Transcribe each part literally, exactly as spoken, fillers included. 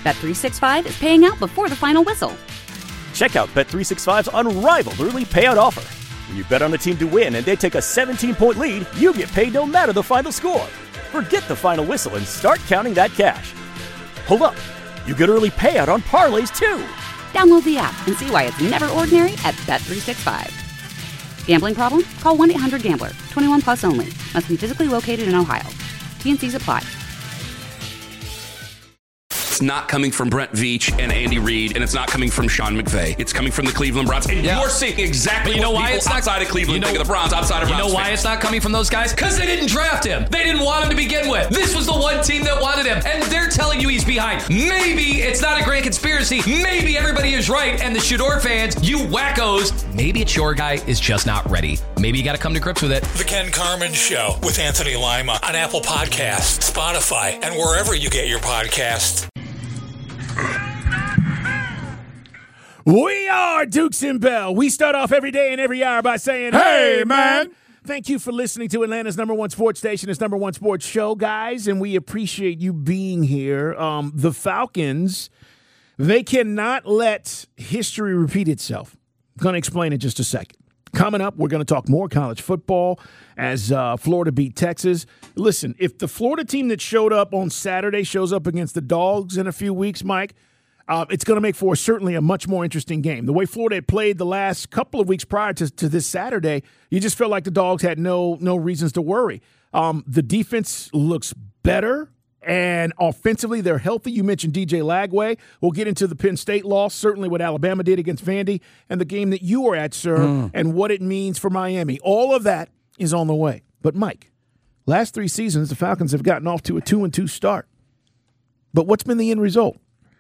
Bet three sixty-five is paying out before the final whistle. Check out Bet three sixty-five's unrivaled early payout offer. When you bet on a team to win and they take a seventeen-point lead, you get paid no matter the final score. Forget the final whistle and start counting that cash. Hold up. You get early payout on parlays, too. Download the app and see why it's never ordinary at Bet three sixty-five. Gambling problem? Call one eight hundred gambler. twenty-one plus only. Must be physically located in Ohio. T and C's apply. It's not coming from Brent Veach and Andy Reid, and it's not coming from Sean McVay. It's coming from the Cleveland Browns. And yeah. you're seeing exactly you know what why people it's not, outside of Cleveland you know, think of the Browns, outside of You Browns know why fans. it's not coming from those guys? Because they didn't draft him. They didn't want him to begin with. This was the one team that wanted him, and they're telling you he's behind. Maybe it's not a grand conspiracy. Maybe everybody is right, and the Shador fans, you wackos, maybe it's your guy is just not ready. Maybe you got to come to grips with it. The Ken Carman Show with Anthony Lima on Apple Podcasts, Spotify, and wherever you get your podcasts. We are Dukes and Bell. We start off every day and every hour by saying, hey, man. Thank you for listening to Atlanta's number one sports station, its number one sports show, guys, and we appreciate you being here. Um, the Falcons, they cannot let history repeat itself. I'm going to explain in just a second. Coming up, we're going to talk more college football as uh, Florida beat Texas. Listen, if the Florida team that showed up on Saturday shows up against the Dogs in a few weeks, Mike, Uh, it's going to make for certainly a much more interesting game. The way Florida had played the last couple of weeks prior to, to this Saturday, you just felt like the Dogs had no no reasons to worry. Um, the defense looks better, and offensively they're healthy. You mentioned D J Lagway. We'll get into the Penn State loss, certainly what Alabama did against Vandy, and the game that you were at, sir, mm. and what it means for Miami. All of that is on the way. But, Mike, last three seasons the Falcons have gotten off to a two and two start. But what's been the end result?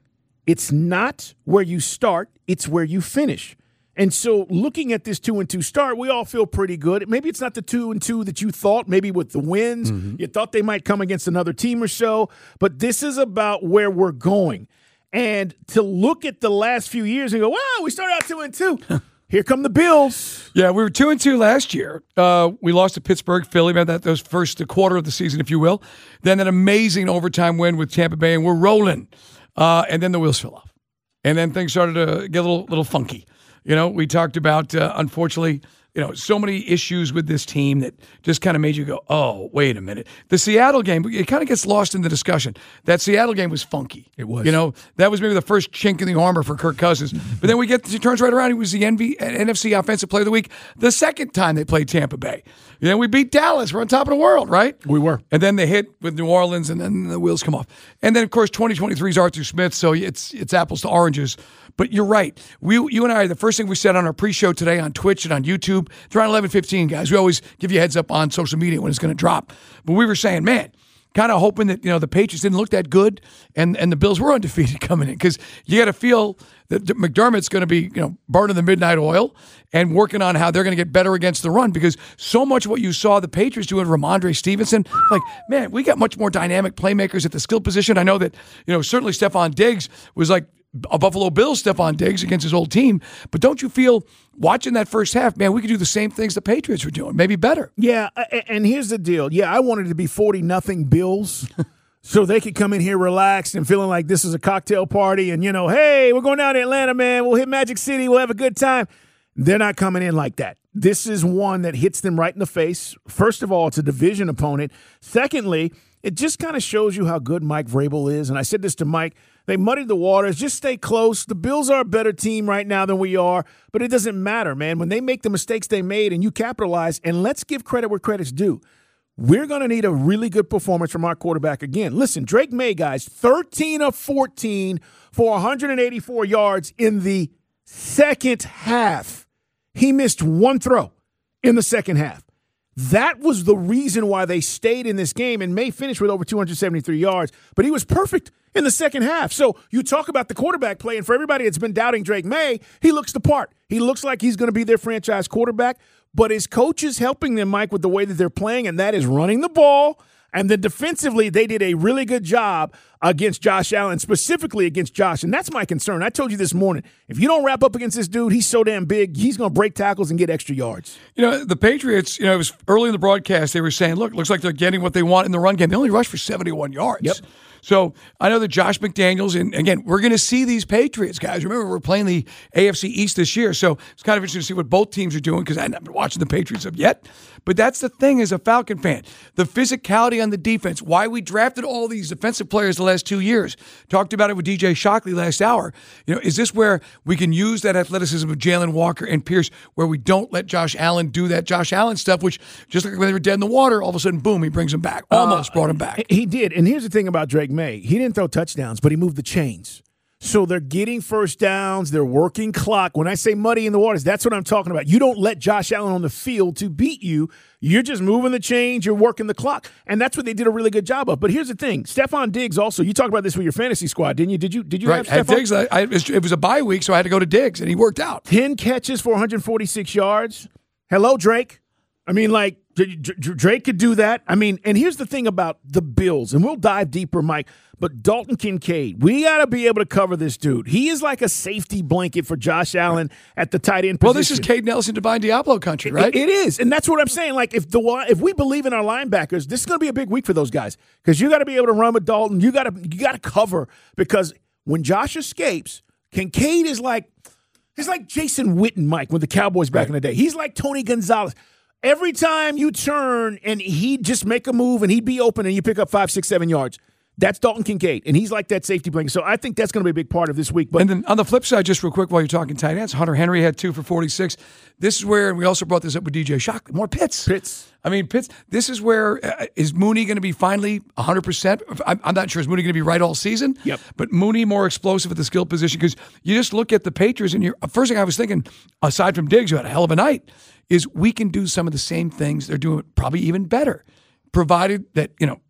It's not where you start, it's where you finish. And so looking at this two and two start, we all feel pretty good. Maybe it's not the two and two that you thought, maybe with the wins. Mm-hmm. You thought they might come against another team or so. But this is about where we're going. And to look at the last few years and go, wow, we started out two and two. Here come the Bills. Yeah, we were two and two last year. Uh, we lost to Pittsburgh, Philly, about that those first quarter of the season, if you will. Then an amazing overtime win with Tampa Bay, and we're rolling. Uh, and then the wheels fell off. And then things started to get a little, little funky. You know, we talked about, uh, unfortunately, you know, so many issues with this team that just kind of made you go, oh, wait a minute. The Seattle game, it kind of gets lost in the discussion. That Seattle game was funky. It was. You know, that was maybe the first chink in the armor for Kirk Cousins. But then we get, he turns right around. He was the N F C Offensive Player of the Week the second time they played Tampa Bay. And then we beat Dallas. We're on top of the world, right? We were. And then they hit with New Orleans, and then the wheels come off. And then, of course, twenty twenty-three is Arthur Smith, so it's it's apples to oranges. But you're right. We, you and I, the first thing we said on our pre-show today on Twitch and on YouTube, it's around eleven fifteen, guys. We always give you a heads up on social media when it's going to drop. But we were saying, man, kind of hoping that, you know, the Patriots didn't look that good and, and the Bills were undefeated coming in, because you got to feel that McDermott's going to be, you know, burning the midnight oil and working on how they're going to get better against the run, because so much of what you saw the Patriots do with Ramondre Stevenson, like, man, we got much more dynamic playmakers at the skill position. I know that, you know, certainly Stephon Diggs was like a Buffalo Bills Stephon Diggs against his old team. But don't you feel, watching that first half, man, we could do the same things the Patriots were doing, maybe better. Yeah, and here's the deal. Yeah, I wanted it to be forty nothing Bills so they could come in here relaxed and feeling like this is a cocktail party and, you know, hey, we're going down to Atlanta, man. We'll hit Magic City. We'll have a good time. They're not coming in like that. This is one that hits them right in the face. First of all, it's a division opponent. Secondly, it just kind of shows you how good Mike Vrabel is. And I said this to Mike. They muddied the waters. Just stay close. The Bills are a better team right now than we are, but it doesn't matter, man. When they make the mistakes they made and you capitalize, and let's give credit where credit's due, we're going to need a really good performance from our quarterback again. Listen, Drake May, guys, thirteen of fourteen for one hundred eighty-four yards in the second half. He missed one throw in the second half. That was the reason why they stayed in this game, and May finished with over two hundred seventy-three yards, but he was perfect in the second half. So you talk about the quarterback play, and for everybody that's been doubting Drake May, he looks the part. He looks like he's going to be their franchise quarterback, but his coach is helping them, Mike, with the way that they're playing, and that is running the ball. And then defensively, they did a really good job against Josh Allen, specifically against Josh. And that's my concern. I told you this morning, if you don't wrap up against this dude, he's so damn big, he's going to break tackles and get extra yards. You know, the Patriots, you know, it was early in the broadcast, they were saying, look, looks like they're getting what they want in the run game. They only rushed for seventy-one yards. Yep. So I know that Josh McDaniels, and again, we're going to see these Patriots guys. Remember, we're playing the A F C East this year, so it's kind of interesting to see what both teams are doing because I haven't been watching the Patriots up yet. But that's the thing as a Falcon fan, the physicality on the defense, why we drafted all these defensive players the last two years. Talked about it with D J Shockley last hour. You know, is this where we can use that athleticism of Jalen Walker and Pierce, where we don't let Josh Allen do that Josh Allen stuff, which just like when they were dead in the water, all of a sudden, boom, he brings them back. Almost uh, brought him back. He did. And here's the thing about Drake May. He didn't throw touchdowns, but he moved the chains. So they're getting first downs. They're working clock. When I say muddy in the waters, that's what I'm talking about. You don't let Josh Allen on the field to beat you. You're just moving the chains. You're working the clock. And that's what they did a really good job of. But here's the thing. Stephon Diggs also, you talked about this with your fantasy squad, didn't you? Did you Did you right. have Stephon? Diggs, I, I, it was a bye week, so I had to go to Diggs, and he worked out. ten catches for one hundred forty-six yards. Hello, Drake. I mean, like, Drake could do that. I mean, and here's the thing about the Bills, and we'll dive deeper, Mike, but Dalton Kincaid, we got to be able to cover this dude. He is like a safety blanket for Josh Allen at the tight end position. Well, this is Cade Nelson, Divine Diablo country, right? It, it is, and that's what I'm saying. Like, if the if we believe in our linebackers, this is going to be a big week for those guys because you got to be able to run with Dalton. You got to you got to cover because when Josh escapes, Kincaid is like he's like Jason Witten, Mike, with the Cowboys back right. in the day. He's like Tony Gonzalez. Every time you turn and he'd just make a move and he'd be open and you pick up five, six, seven yards. That's Dalton Kincaid, and he's like that safety blanket. So I think that's going to be a big part of this week. But and then on the flip side, just real quick while you're talking tight ends, Hunter Henry had two for forty-six. This is where, and we also brought this up with D J Shockley, more Pitts. Pitts. I mean, Pitts, this is where, uh, is Mooney going to be finally one hundred percent? I'm, I'm not sure. Is Mooney going to be right all season? Yep. But Mooney more explosive at the skill position because you just look at the Patriots, and you're, first thing I was thinking, aside from Diggs, who had a hell of a night, is we can do some of the same things. They're doing probably even better, provided that, you know,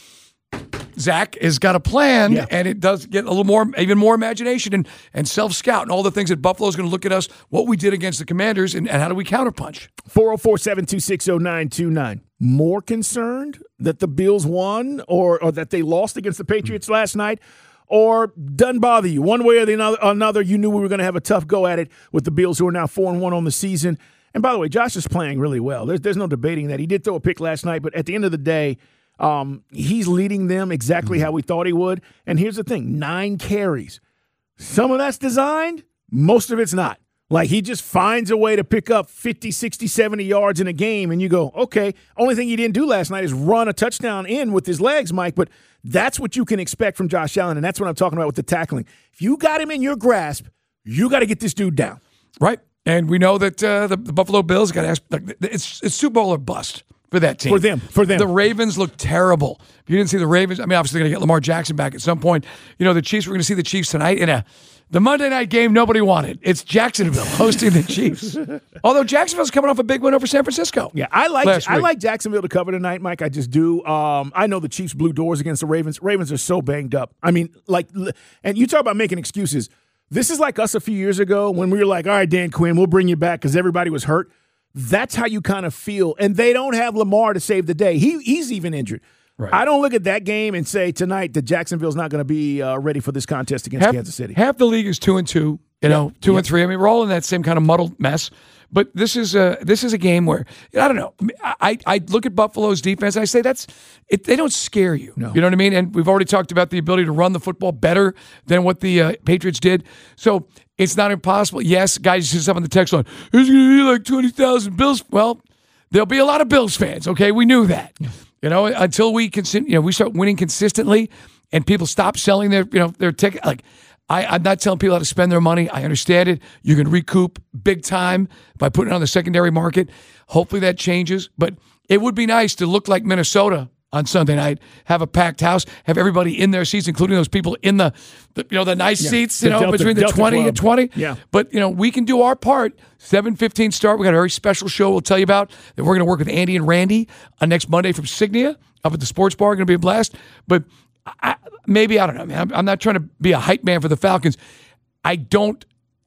Zach has got a plan, yeah. and it does get a little more, even more imagination and, and self-scout and all the things that Buffalo's going to look at us, what we did against the Commanders, and, and how do we counterpunch. four oh four, seven two six, oh nine two nine. More concerned that the Bills won or, or that they lost against the Patriots mm-hmm. last night? Or doesn't bother you? One way or the another, you knew we were going to have a tough go at it with the Bills, who are now four and one on the season. And by the way, Josh is playing really well. There's, there's no debating that. He did throw a pick last night, but at the end of the day, Um, he's leading them exactly how we thought he would. And here's the thing, nine carries. Some of that's designed, most of it's not. Like, he just finds a way to pick up fifty, sixty, seventy yards in a game, and you go, okay, only thing he didn't do last night is run a touchdown in with his legs, Mike, but that's what you can expect from Josh Allen, and that's what I'm talking about with the tackling. If you got him in your grasp, you got to get this dude down. Right, and we know that uh, the, the Buffalo Bills got to ask, it's, it's Super Bowl or bust. For that team. For them. For them. The Ravens look terrible. If you didn't see the Ravens, I mean, obviously they're going to get Lamar Jackson back at some point. You know, the Chiefs, we're going to see the Chiefs tonight in a the Monday night game nobody wanted. It's Jacksonville hosting the Chiefs. Although Jacksonville's coming off a big win over San Francisco. Yeah, I like I like Jacksonville to cover tonight, Mike. I just do. Um, I know the Chiefs blew doors against the Ravens. Ravens are so banged up. I mean, like, and you talk about making excuses. This is like us a few years ago when we were like, all right, Dan Quinn, we'll bring you back because everybody was hurt. That's how you kind of feel. And they don't have Lamar to save the day. He He's even injured. Right. I don't look at that game and say tonight that Jacksonville's not going to be uh, ready for this contest against half, Kansas City. Half the league is two and two, you know, two yeah. and three. I mean, we're all in that same kind of muddled mess. But this is a this is a game where I don't know. I I look at Buffalo's defense and I say that's it. They don't scare you. No. You know what I mean? And we've already talked about the ability to run the football better than what the uh, Patriots did. So it's not impossible. Yes, guys, you see stuff on the text line. There's going to be like twenty thousand Bills. Well, there'll be a lot of Bills fans. Okay, we knew that. Yeah. You know, until we can, you know, we start winning consistently, and people stop selling their, you know, their ticket. Like, I, I'm not telling people how to spend their money. I understand it. You can recoup big time by putting it on the secondary market. Hopefully that changes. But it would be nice to look like Minnesota on Sunday night, have a packed house, have everybody in their seats, including those people in the, the you know, the nice yeah. seats, you the know, Delta, between the Delta twenty Club. And twenty. Yeah. But, you know, we can do our part. seven fifteen start. We got a very special show we'll tell you about that we're going to work with Andy and Randy on next Monday from Signia up at the sports bar. Going to be a blast. But I, maybe, I don't know, man. I'm, I'm not trying to be a hype man for the Falcons. I don't,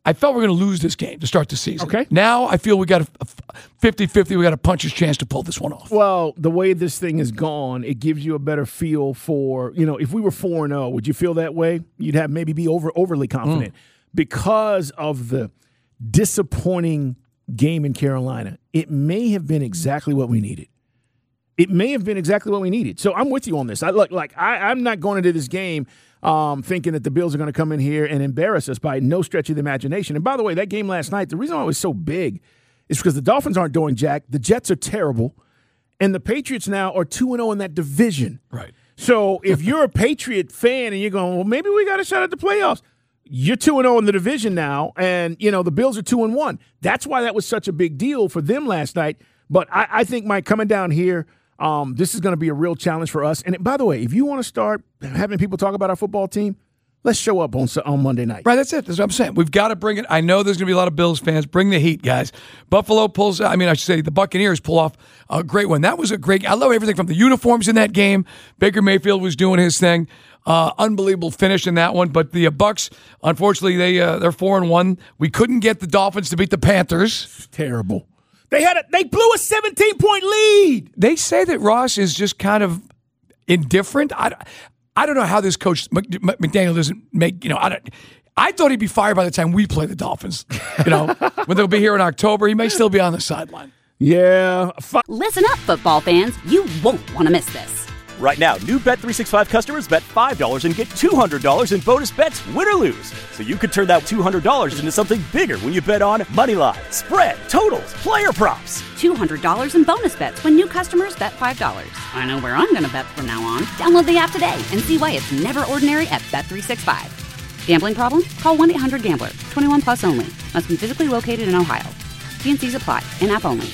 I felt we were going to lose this game to start the season. Okay. Now I feel we got a fifty-fifty. We got a puncher's chance to pull this one off. Well, the way this thing is gone, it gives you a better feel for, you know, if we were four and oh, would you feel that way? You'd have maybe be over overly confident. Mm. Because of the disappointing game in Carolina, it may have been exactly what we needed. It may have been exactly what we needed. So I'm with you on this. I look like I, I'm not going into this game um, thinking that the Bills are going to come in here and embarrass us by no stretch of the imagination. And by the way, that game last night, the reason why it was so big is because the Dolphins aren't doing jack. The Jets are terrible. And the Patriots now are two and oh in that division. Right. So if you're a Patriot fan and you're going, well, maybe we got a shot at the playoffs. You're two and oh in the division now, and, you know, the Bills are two and one. That's why that was such a big deal for them last night. But I, I think, Mike, coming down here, um, this is going to be a real challenge for us. And by the way, if you want to start having people talk about our football team, let's show up on on Monday night. Right, that's it. That's what I'm saying. We've got to bring it. I know there's going to be a lot of Bills fans. Bring the heat, guys. Buffalo pulls, I mean, I should say the Buccaneers pull off a great one. That was a great, I love everything from the uniforms in that game. Baker Mayfield was doing his thing. Uh, unbelievable finish in that one. But the uh, Bucs, unfortunately, they, uh, they're four and one. We couldn't get the Dolphins to beat the Panthers. Terrible. They had a, they blew a seventeen-point lead. They say that Ross is just kind of indifferent. I, I don't know how this coach McDaniel doesn't make, you know, I don't, I thought he'd be fired by the time we play the Dolphins. You know, when they'll be here in October, he may still be on the sideline. Yeah. Listen up, football fans. You won't want to miss this. Right now, new Bet three sixty-five customers bet five dollars and get two hundred dollars in bonus bets, win or lose. So you could turn that two hundred dollars into something bigger when you bet on money line, spread, totals, player props. two hundred dollars in bonus bets when new customers bet five dollars. I know where I'm going to bet from now on. Download the app today and see why it's never ordinary at Bet three sixty-five. Gambling problem? Call one eight hundred gambler. twenty-one plus only. Must be physically located in Ohio. T N Cs apply. In-app only.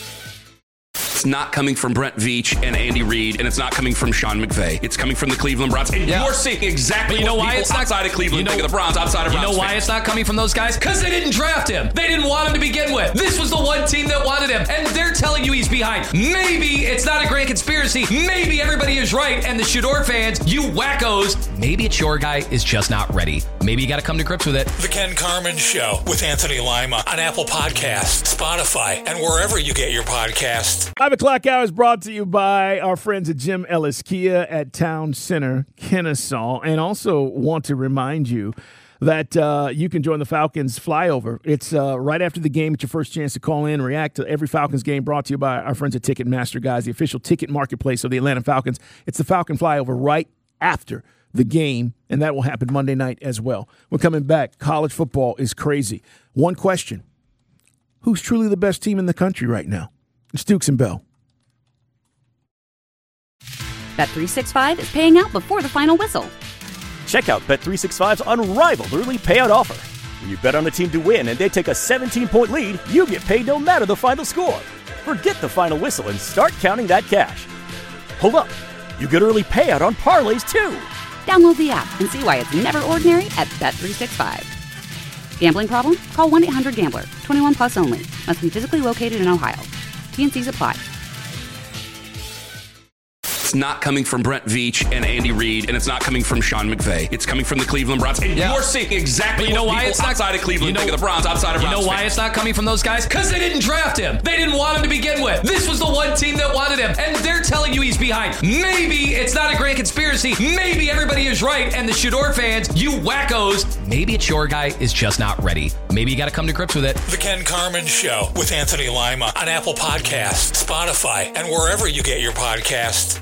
It's not coming from Brent Veach and Andy Reid, and it's not coming from Sean McVay. It's coming from the Cleveland Browns. And yeah. you're seeing exactly you know what why people it's not, outside of Cleveland you know, think of the Browns, outside of You Browns know why fans. it's not coming from those guys? Because they didn't draft him. They didn't want him to begin with. This was the one team that wanted him, and they're telling you he's behind. Maybe it's not a grand conspiracy. Maybe everybody is right, and the Shador fans, you wackos, maybe it's your guy is just not ready. Maybe you got to come to grips with it. The Ken Carman Show with Anthony Lima on Apple Podcasts, Spotify, and wherever you get your podcasts. Five o'clock hour is brought to you by our friends at Jim Ellis Kia at Town Center, Kennesaw. And also want to remind you that uh, you can join the Falcons flyover. It's uh, right after the game. It's your first chance to call in and react to every Falcons game, brought to you by our friends at Ticketmaster, guys, the official ticket marketplace of the Atlanta Falcons. It's the Falcon flyover right after the game, and that will happen Monday night as well. We're coming back. College football is crazy. One question. Who's truly the best team in the country right now? It's Dukes and Bell. Bet three sixty-five is paying out before the final whistle. Check out Bet three sixty-five's unrivaled early payout offer. When you bet on a team to win and they take a seventeen-point lead, you get paid no matter the final score. Forget the final whistle and start counting that cash. Hold up. You get early payout on parlays, too. Download the app and see why it's never ordinary at Bet three sixty-five. Gambling problem? Call one eight hundred gambler. twenty-one plus only. Must be physically located in Ohio. T N Cs apply. It's not coming from Brent Veach and Andy Reid, and it's not coming from Sean McVay. It's coming from the Cleveland Browns. And yeah. you're seeing exactly you know what why people it's not, outside of Cleveland you know, think of the Browns, outside of You Browns know why fans. it's not coming from those guys? Because they didn't draft him. They didn't want him to begin with. This was the one team that wanted him, and they're telling you he's behind. Maybe it's not a grand conspiracy. Maybe everybody is right, and the Shador fans, you wackos, maybe it's your guy is just not ready. Maybe you got to come to grips with it. The Ken Carman Show with Anthony Lima on Apple Podcasts, Spotify, and wherever you get your podcasts.